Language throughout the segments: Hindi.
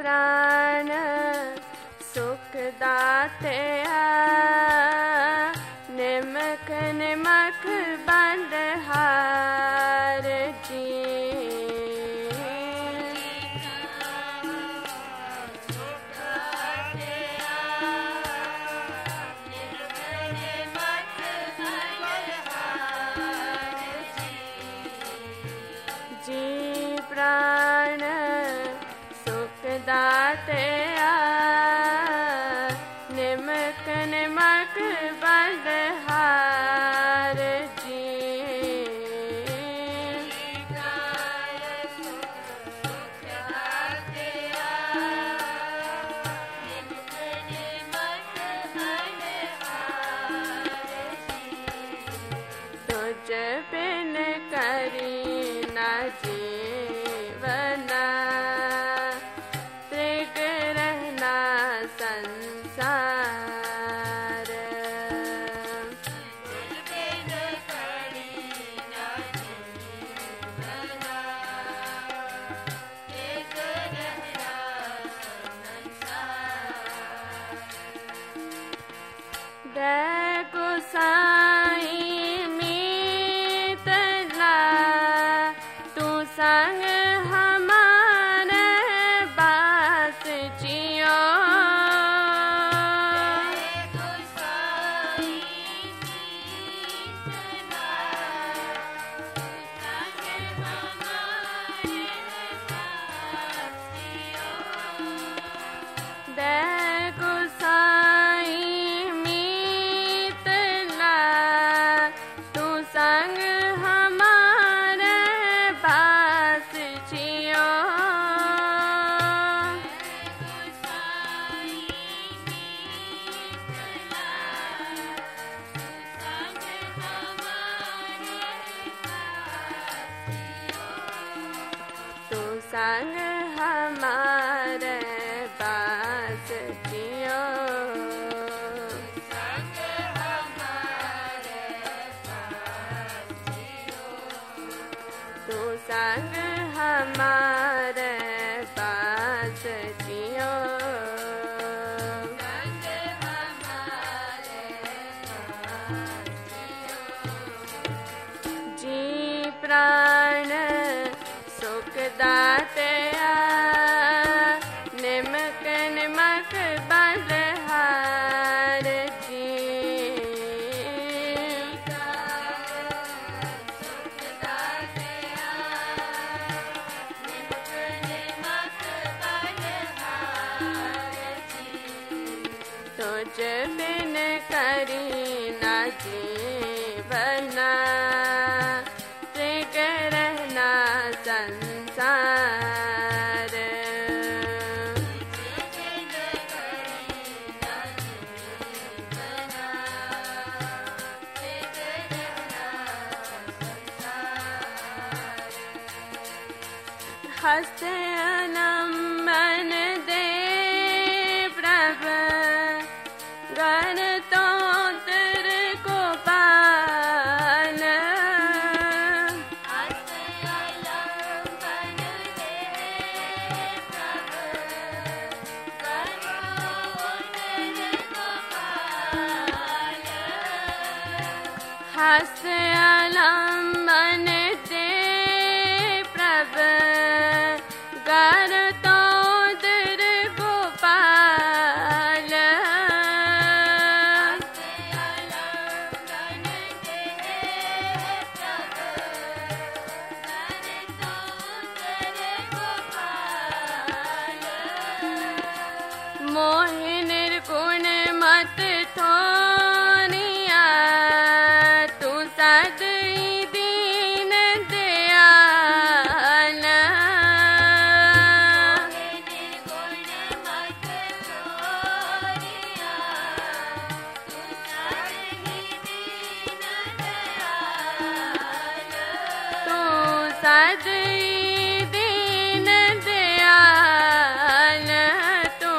प्राण सुख दाते निमक निमक बंदहार जी। जी प्राण सुख दाते निमक निमक बंदहार जी। तुझ बिन करी न जीवना त्रिग रहना संसार। देखो साईं मीतला तू संग हमारे बास जियो। देखो साईं मीतला तू संग हमारे पास जियो। तू संग हमारे पास जियो। तू संग हमारे पास जियो। जी प्राण सुख दाते निमक निमक बंदहार जी। तुझ बिन करी न जीवना त्रिग रहना संसार। हस्ते अनमन दे प्रभ गण तो तेरे को पाल। हस्ते अनमन दे प्रभ गण तो तेरे को पाल। मोहि निर्गुण मत थोनिया तू सदई दीन दयाल। तू सदई दीन दयाल। तू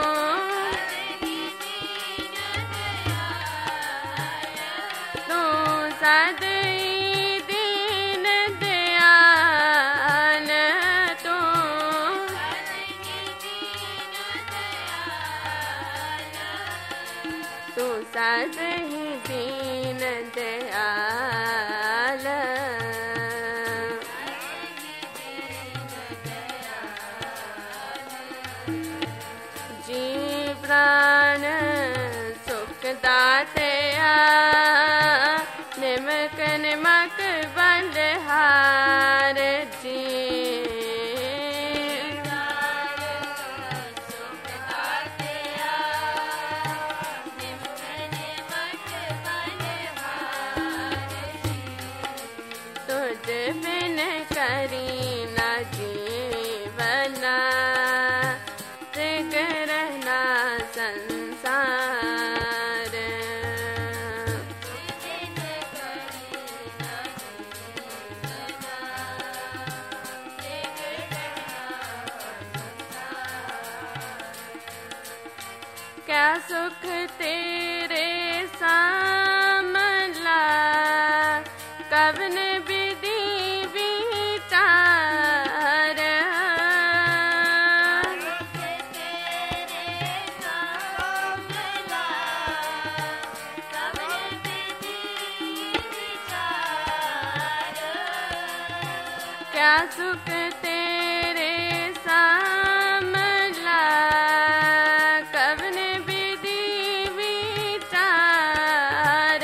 सदई दीन दयाल। तू तू साथ ही दीन दयाल। जी प्राण सुख दाते निमक निमक बलहार जी। तुझ बिन करी न जीवना रहना संसार। क्या सुख तेरे सामला कवन विधि विचार। क्या सुख तेरे सामला कवन विधि विचार।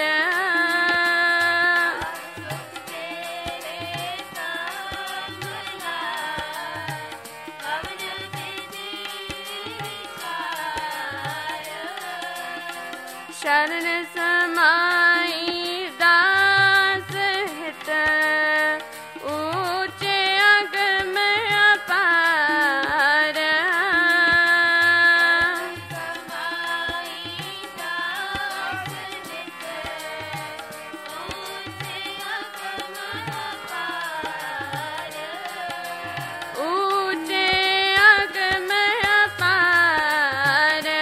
शरण समाई दास हित ऊंचे अगम अपार। ऊंचे अगम अपार।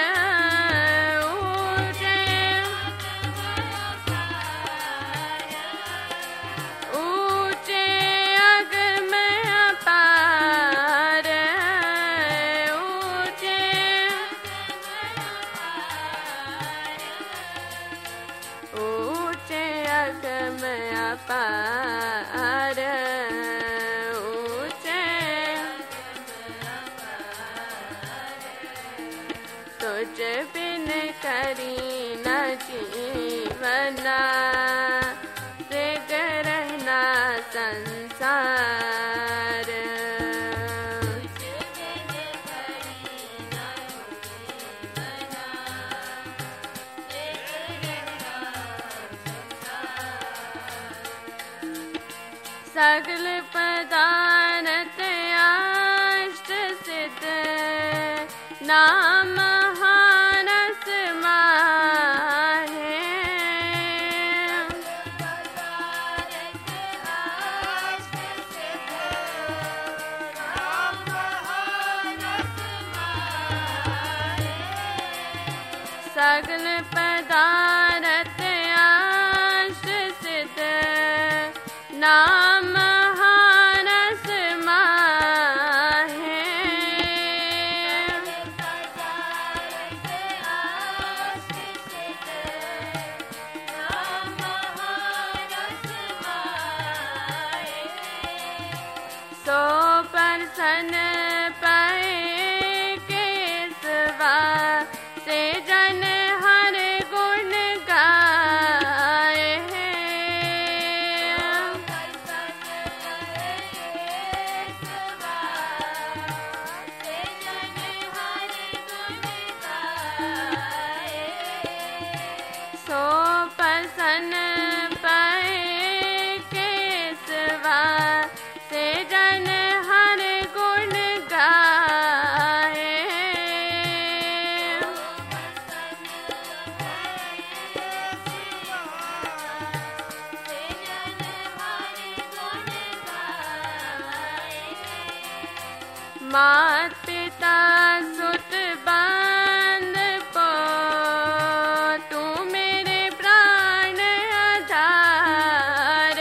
ऊंचे अगम अपार। ऊंचे अगम अपार। ऊंचे तुझ बिन करी न जीवना रहना संसार। सगल पदार्थ अष्ट सिद्ध नाम हानस माहे। सगल पदार्थ अष्ट सिद्ध नाम हानस माहे। सो परसन पाए केसवा से जन हर गुण गाए। सो परसन पाए केसवा से जन हर गुण गाए। मात पिता सुत बांध पो तू मेरे प्राण आधार।